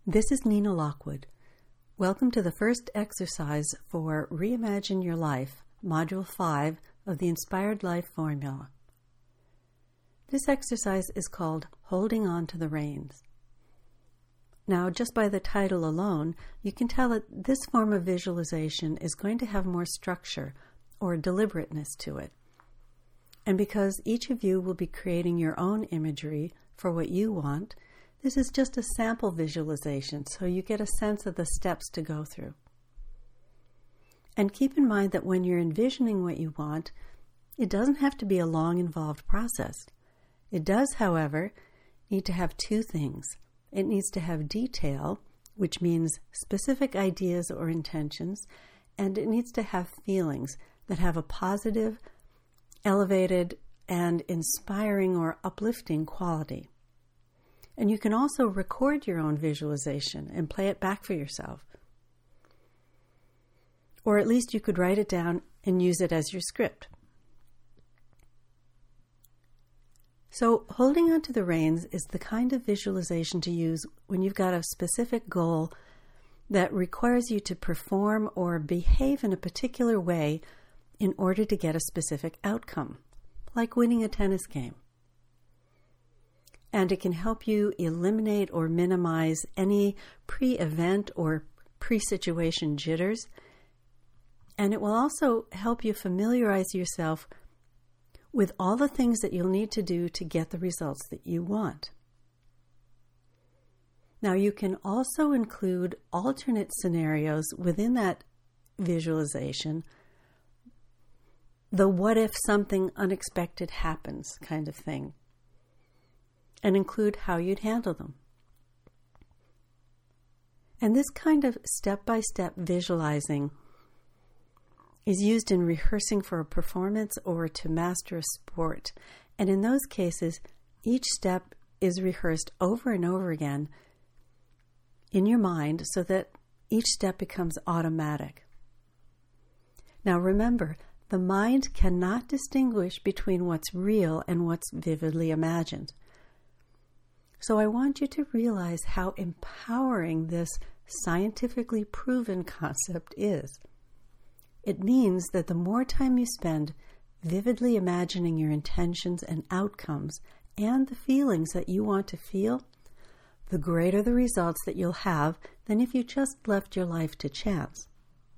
This is Nina Lockwood. Welcome to the first exercise for Reimagine Your Life, Module 5 of the Inspired Life Formula. This exercise is called Holding On to the Reins. Now, just by the title alone, you can tell that this form of visualization is going to have more structure or deliberateness to it. And because each of you will be creating your own imagery for what you want, this is just a sample visualization, so you get a sense of the steps to go through. And keep in mind that when you're envisioning what you want, it doesn't have to be a long, involved process. It does, however, need to have two things. It needs to have detail, which means specific ideas or intentions, and it needs to have feelings that have a positive, elevated, and inspiring or uplifting quality. And you can also record your own visualization and play it back for yourself. Or at least you could write it down and use it as your script. So holding onto the reins is the kind of visualization to use when you've got a specific goal that requires you to perform or behave in a particular way in order to get a specific outcome, like winning a tennis game. And it can help you eliminate or minimize any pre-event or pre-situation jitters. And it will also help you familiarize yourself with all the things that you'll need to do to get the results that you want. Now, you can also include alternate scenarios within that visualization, the what if something unexpected happens kind of thing, and include how you'd handle them. And this kind of step-by-step visualizing is used in rehearsing for a performance or to master a sport. And in those cases, each step is rehearsed over and over again in your mind so that each step becomes automatic. Now remember, the mind cannot distinguish between what's real and what's vividly imagined. So I want you to realize how empowering this scientifically proven concept is. It means that the more time you spend vividly imagining your intentions and outcomes and the feelings that you want to feel, the greater the results that you'll have than if you just left your life to chance.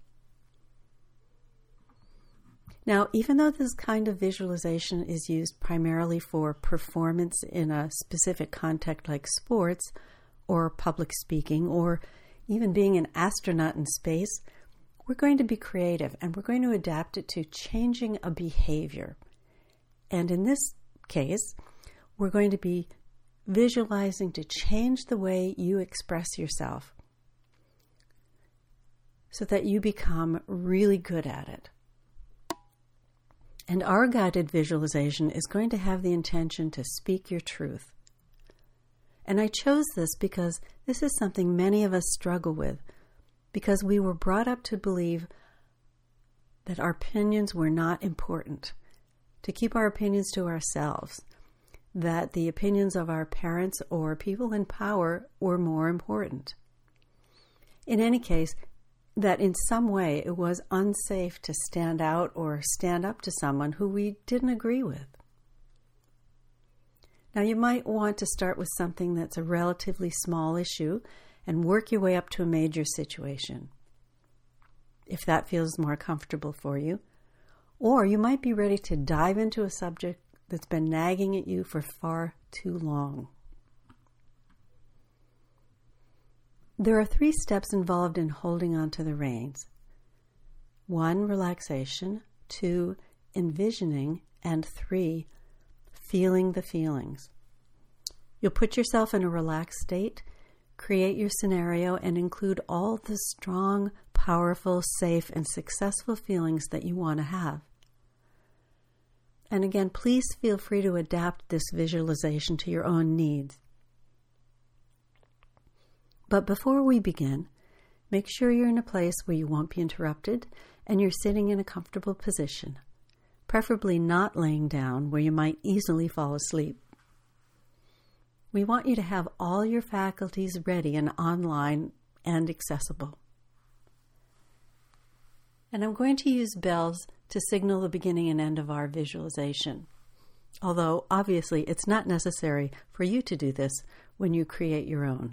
Now, even though this kind of visualization is used primarily for performance in a specific context like sports or public speaking or even being an astronaut in space, we're going to be creative and we're going to adapt it to changing a behavior. And in this case, we're going to be visualizing to change the way you express yourself so that you become really good at it. And our guided visualization is going to have the intention to speak your truth. And I chose this because this is something many of us struggle with, because we were brought up to believe that our opinions were not important, to keep our opinions to ourselves, that the opinions of our parents or people in power were more important. In any case, that in some way it was unsafe to stand out or stand up to someone who we didn't agree with. Now, you might want to start with something that's a relatively small issue and work your way up to a major situation, if that feels more comfortable for you. Or you might be ready to dive into a subject that's been nagging at you for far too long. There are 3 steps involved in holding on to the reins. 1, relaxation. 2, envisioning. And 3, feeling the feelings. You'll put yourself in a relaxed state, create your scenario, and include all the strong, powerful, safe, and successful feelings that you want to have. And again, please feel free to adapt this visualization to your own needs. But before we begin, make sure you're in a place where you won't be interrupted and you're sitting in a comfortable position, preferably not laying down where you might easily fall asleep. we want you to have all your faculties ready and online and accessible. And I'm going to use bells to signal the beginning and end of our visualization. Although, obviously, it's not necessary for you to do this when you create your own.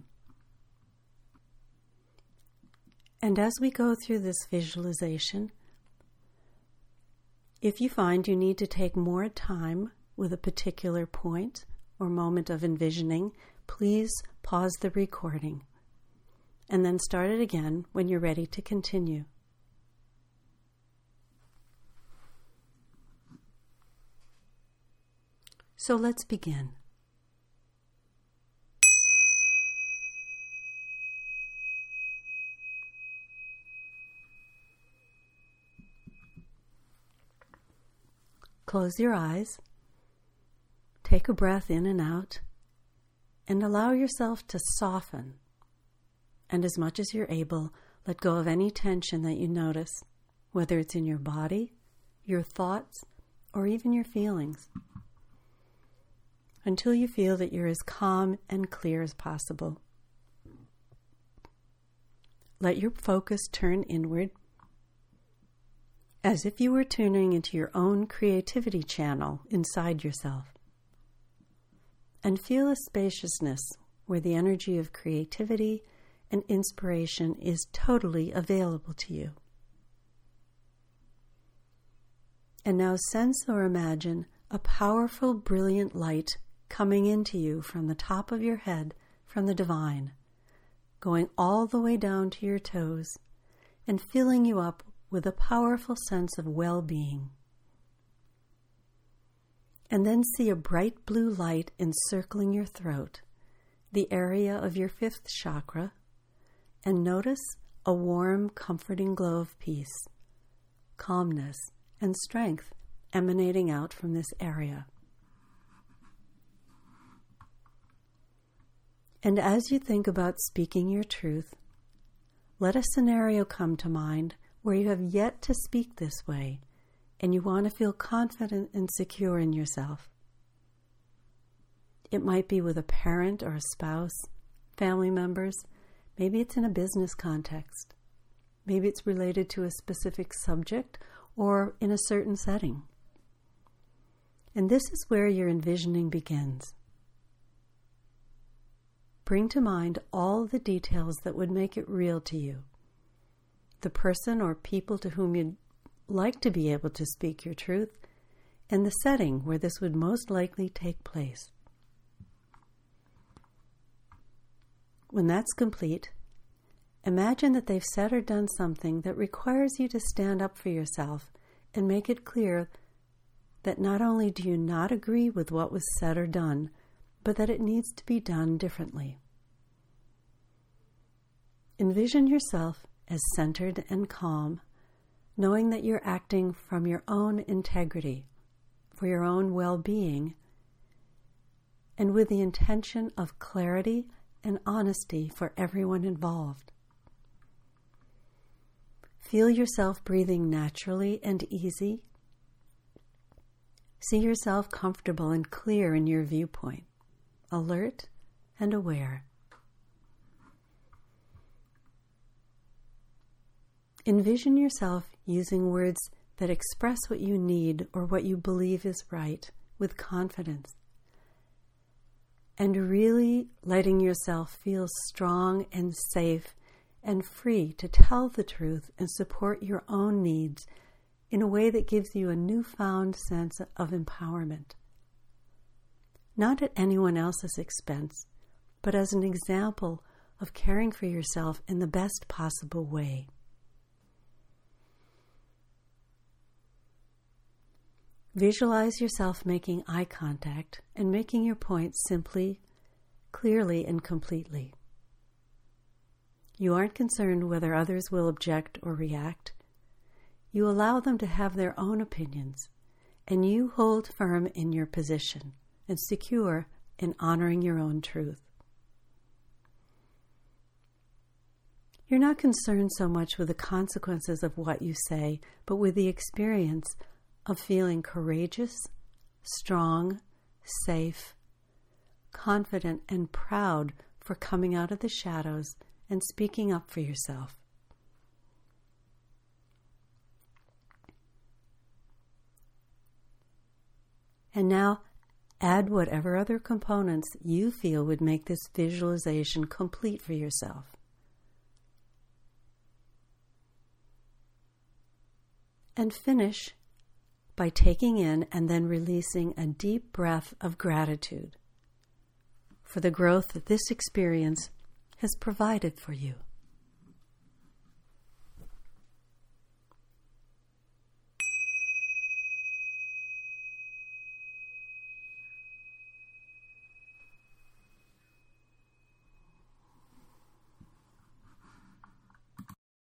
And as we go through this visualization, if you find you need to take more time with a particular point or moment of envisioning, please pause the recording and then start it again when you're ready to continue. So let's begin. Close your eyes, take a breath in and out, and allow yourself to soften. And as much as you're able, let go of any tension that you notice, whether it's in your body, your thoughts, or even your feelings, until you feel that you're as calm and clear as possible. Let your focus turn inward, as if you were tuning into your own creativity channel inside yourself. And feel a spaciousness where the energy of creativity and inspiration is totally available to you. And now sense or imagine a powerful, brilliant light coming into you from the top of your head, from the divine, going all the way down to your toes and filling you up with a powerful sense of well-being. And then see a bright blue light encircling your throat, the area of your fifth chakra, and notice a warm, comforting glow of peace, calmness, and strength emanating out from this area. And as you think about speaking your truth, let a scenario come to mind where you have yet to speak this way, and you want to feel confident and secure in yourself. It might be with a parent or a spouse, family members. Maybe it's in a business context. Maybe it's related to a specific subject or in a certain setting. And this is where your envisioning begins. Bring to mind all the details that would make it real to you. The person or people to whom you'd like to be able to speak your truth, and the setting where this would most likely take place. When that's complete, imagine that they've said or done something that requires you to stand up for yourself and make it clear that not only do you not agree with what was said or done, but that it needs to be done differently. Envision yourself as centered and calm, knowing that you're acting from your own integrity, for your own well-being, and with the intention of clarity and honesty for everyone involved. Feel yourself breathing naturally and easy. See yourself comfortable and clear in your viewpoint, alert and aware. Envision yourself using words that express what you need or what you believe is right with confidence, and really letting yourself feel strong and safe and free to tell the truth and support your own needs in a way that gives you a newfound sense of empowerment. Not at anyone else's expense, but as an example of caring for yourself in the best possible way. Visualize yourself making eye contact and making your point simply, clearly, and completely. You aren't concerned whether others will object or react. You allow them to have their own opinions, and you hold firm in your position and secure in honoring your own truth. You're not concerned so much with the consequences of what you say, but with the experience of feeling courageous, strong, safe, confident, and proud for coming out of the shadows and speaking up for yourself. And now, add whatever other components you feel would make this visualization complete for yourself. And finish by taking in and then releasing a deep breath of gratitude for the growth that this experience has provided for you.